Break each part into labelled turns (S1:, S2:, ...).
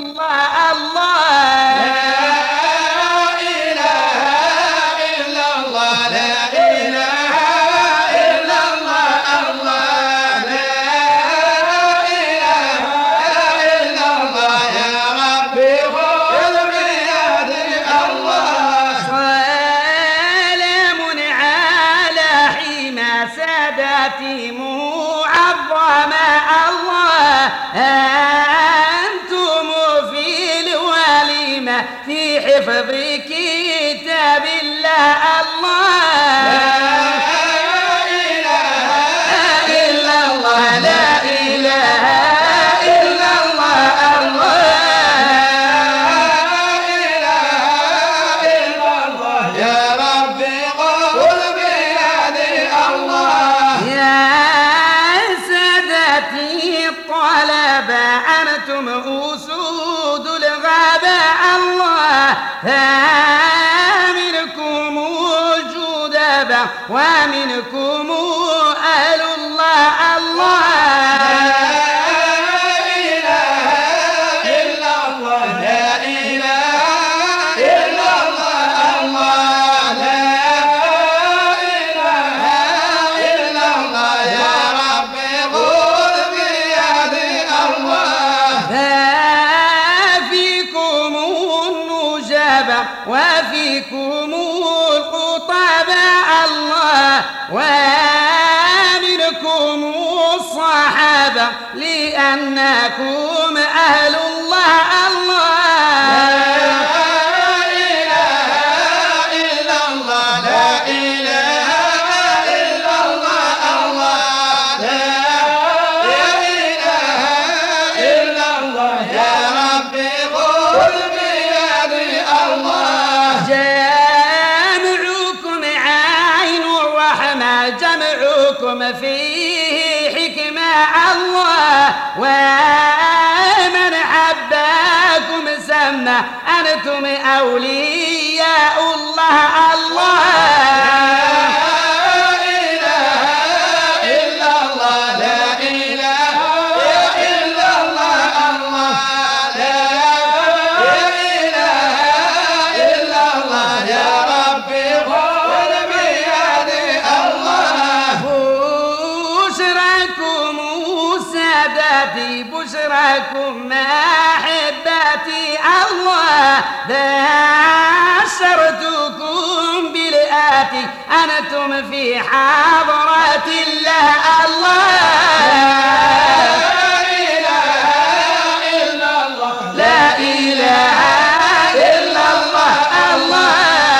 S1: الله الله معظمة الله أنتم في الوليمة في حفظ كتاب الله الله لا إله إلا الله لا إله إلا الله الله لا إله إلا الله يا ربي قل بيدي الله يا الطلبة أنتم أسود الغابة الله منكم الجدبة ومنكم أهل الله الله وفيكم الخطباء الله ومنكم الصحابة لأنكم أهل الله الله جمعكم فيه حكمة الله ومن حباكم سمى أنتم أولياء الله الله بشراكم محبتي الله بشرتكم بالآتي أنتم في حضرة الله الله لا إله إلا الله لا إله إلا الله الله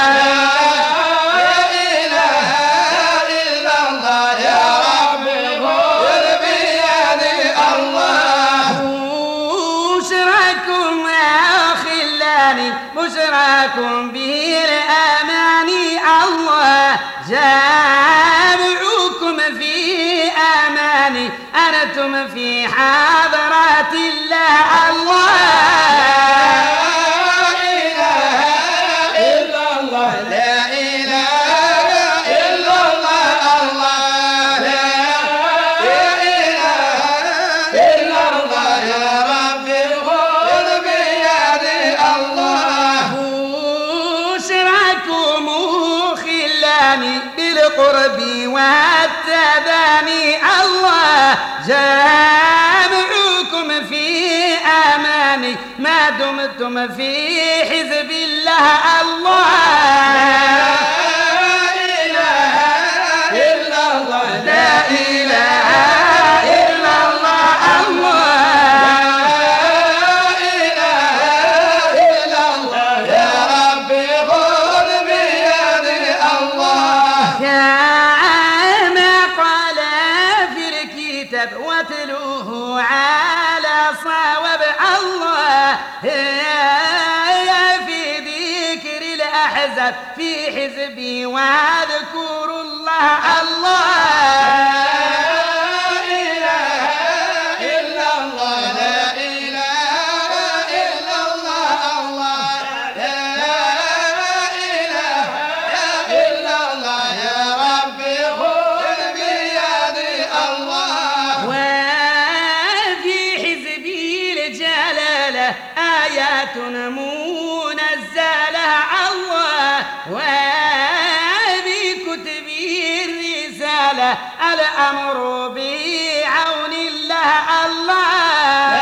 S1: بشراكم به الأماني الله جامعكم في أماني أنتم في حضرة الله الله بالقرب والتباني الله جامعكم في أماني ما دمتم في حزب الله الله لا إله إلا الله لا إله إلا الله الله واتلوه على صواب الله في ذكر الأحزاب في حزبي واذكروا الله الله آيات منزلة الله وبكتب الرسالة الأمر بعون الله الله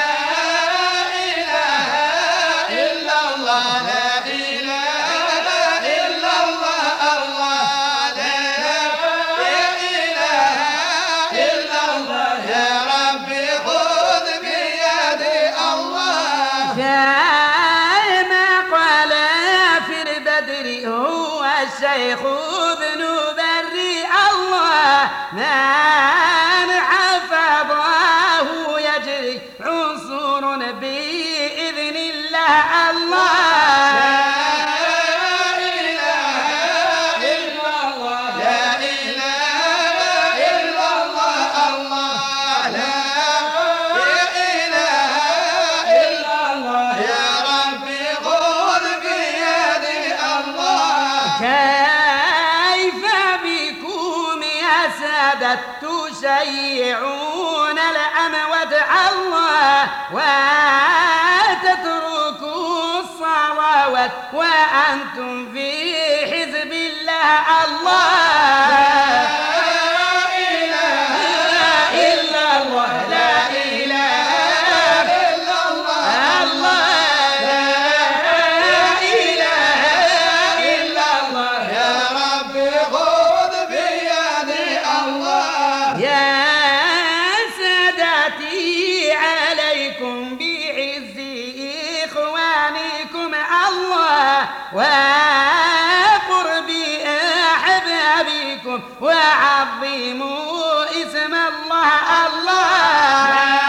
S1: الشيخ ابن بري الله من حفظه يجري عنصر بإذن الله الله تشيعون الأموات الله وتتركوا الصلوات وأنتم في حزب الله الله وقرب أحبابكم وعظموا اسم الله الله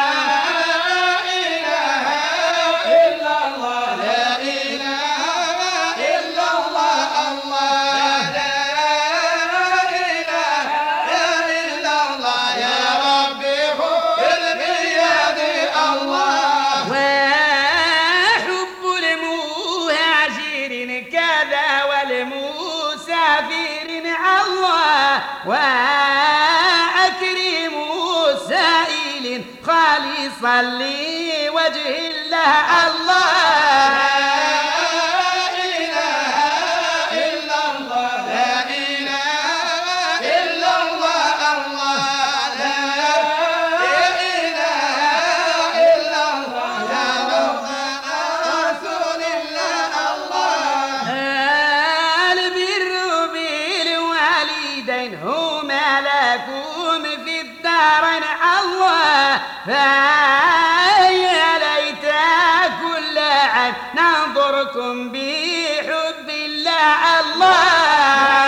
S1: وأكرموا سائل خالصا لوجه الله الله فيا ليت كل عام ننظركم بحب الله الله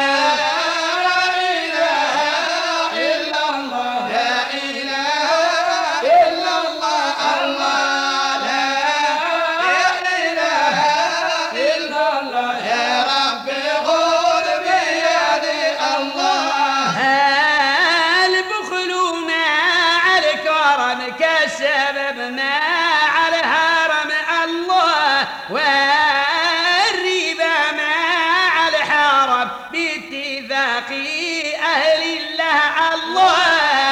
S1: والربا مع الحرام باتفاق أهل الله الله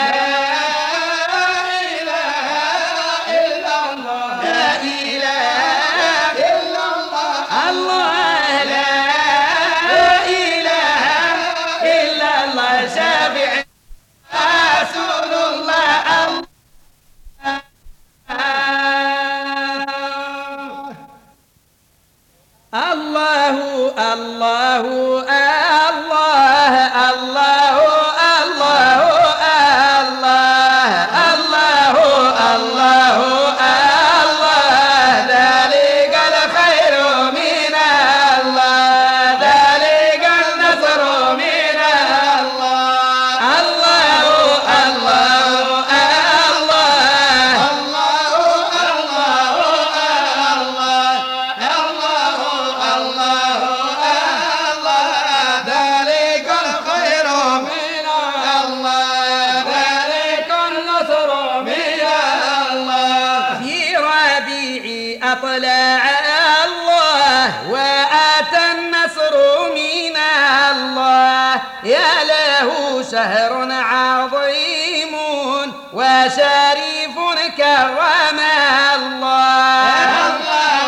S1: أطلع الله وأتى النصر من الله يا له شهر عظيم وشريف كرم الله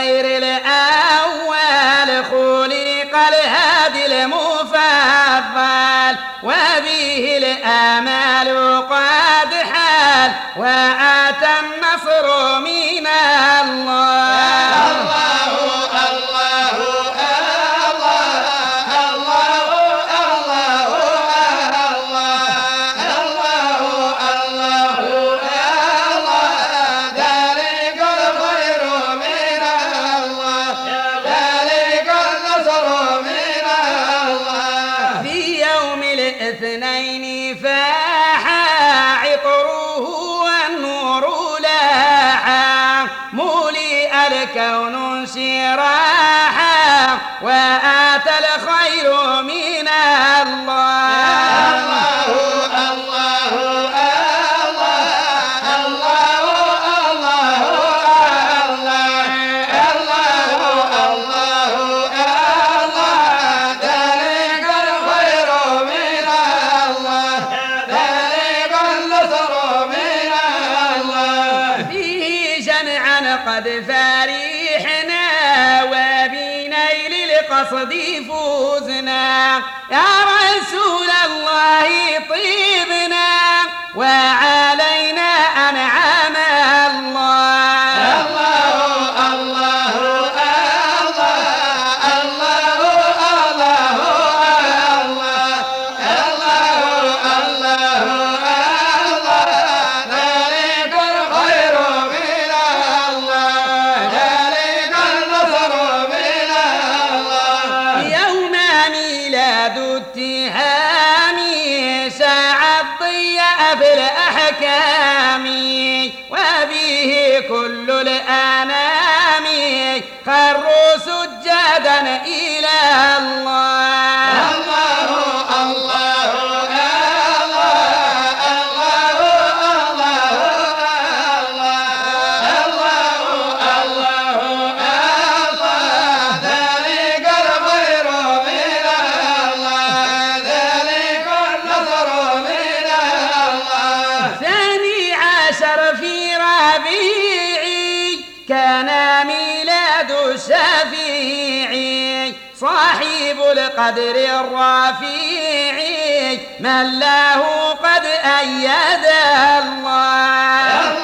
S1: الخير الأول خلق الهادي المفضل وبه الآمال قد حال وأتى النصر من الله. الاثنين فاح عطره والنور لاحا ملئ الكون شراحا وآتى الخير من الله. قد فرحنا وبنيل القصد فوزنا يا رسول الله طيبنا وعلينا أنعم الله. بالأحكام وبه كل الأنام خروا سجدا إلى الله. كان ميلاد الشفيع صاحب القدر الرفيع من له قد أيد الله.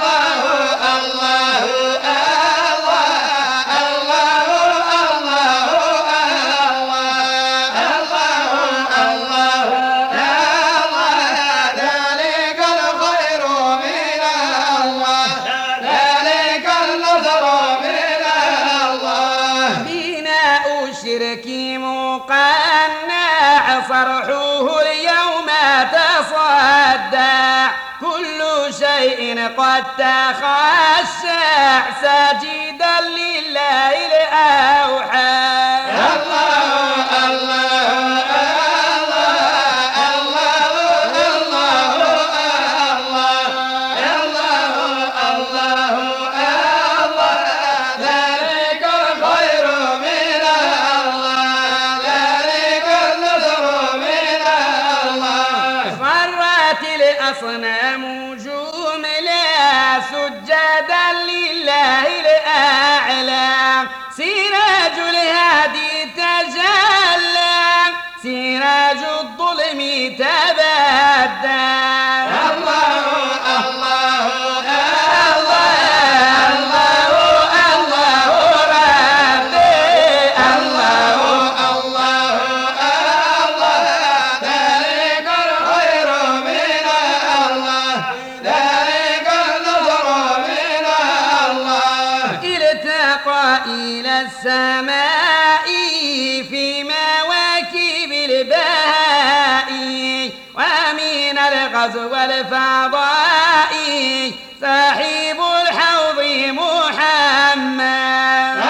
S1: الشرك مقنع صرحه اليوم تصدع كل شيء قد تخشع ساجدا لله الأوحى. الأصنام جملة سجدا لله الأعلى سراج الهادي تجلى سراج الظلم تبدى. إلى السماء في مواكب البهاء ومن الغزو والفضاء صاحب الحوض محمد.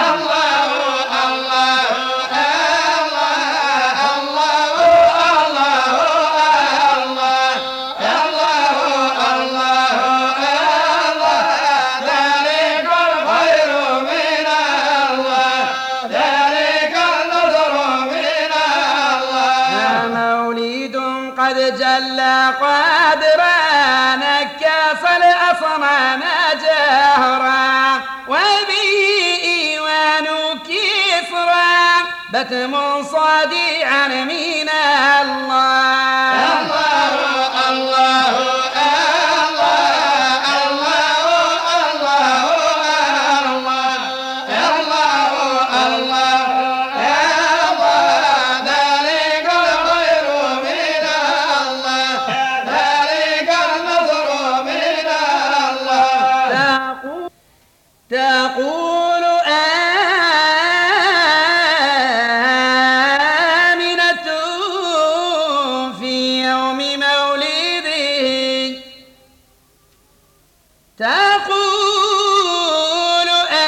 S1: قد جل قدرا نكاس الأصنام جهرا وبه إيوان بتم صادعا من الله.
S2: الله الله
S1: تقول آمنة في يوم مولده، تقول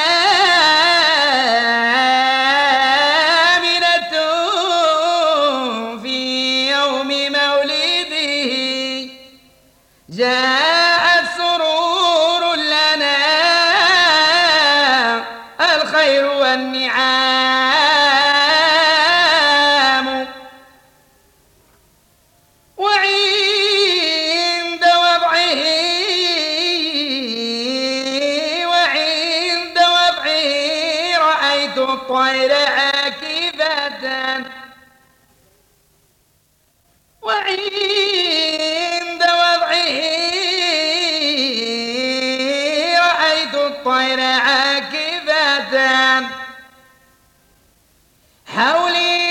S1: آمنة في يوم مولده جاء سرور لنا الخير والنعام، وعند وضعه رأيت الطير عاكفة، وعند وضعه رأيت الطير عاكفة حولي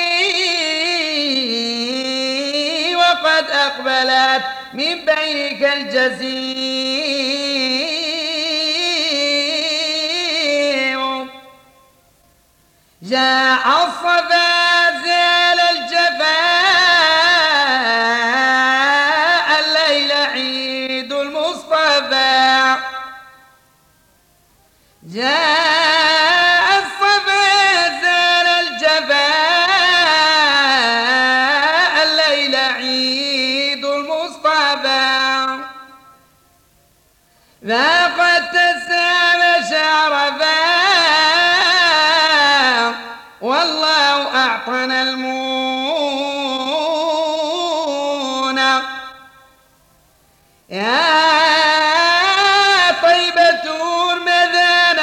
S1: وقد أقبلت من بينك الجزير، جاء الصفا زال الجفاء الليل عيد المصطفى، جاء الصفا زال الجفاء الليل عيد المصطفى، ذاقت تسام شرفا والله أعطنا المنى. يا طيبة ماذا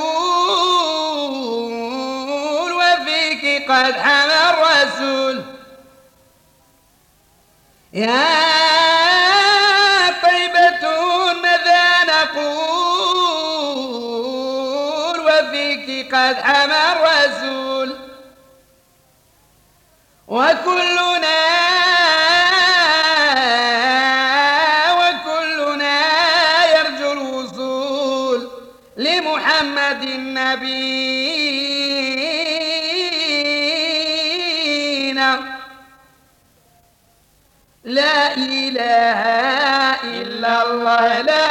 S1: نقول وفيك قد حمى الرسول، يا طيبة ماذا نقول وفيك قد حمى الرسول، وكلنا يرجو الوصول لمحمد نبينا. لا إله إلا الله، لا